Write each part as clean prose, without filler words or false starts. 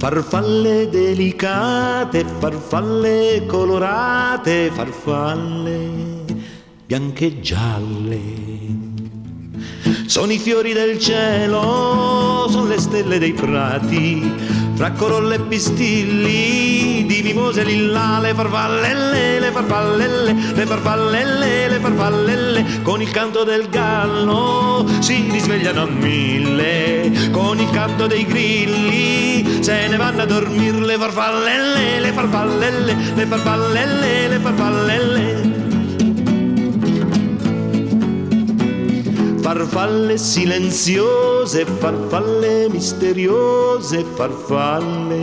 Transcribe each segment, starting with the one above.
Farfalle delicate, farfalle colorate, farfalle bianche e gialle. Sono i fiori del cielo, sono le stelle dei prati, fra corolle e pistilli di mimose lilla, le farfallelle, le farfallelle, le farfallelle, le farfallelle, con il canto del gallo si risvegliano a mille, con il canto dei grilli se ne vanno a dormire, le farfallelle, le farfallelle, le farfallelle, le farfallelle. Farfalle silenziose, farfalle misteriose, farfalle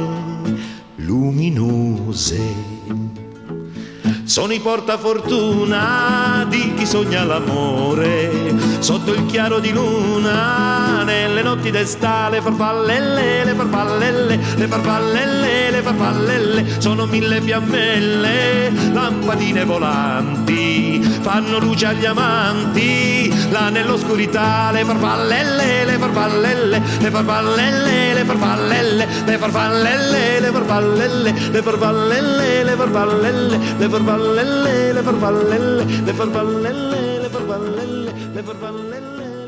luminose. Sono i portafortuna di chi sogna l'amore, sotto il chiaro di luna, nelle notti d'estate, farfallelle, le farfallelle, le farfallelle, le farfallelle, sono mille fiammelle, lampadine volanti, fanno luce agli amanti, là nell'oscurità, le farfallelle, le farfallelle, le farfallelle, le farfallelle, le farfallelle, le farfallelle, le farfallelle, le farfallelle, le farfallelle, le farfallelle, le farfallelle, le farfallelle, le farfallelle.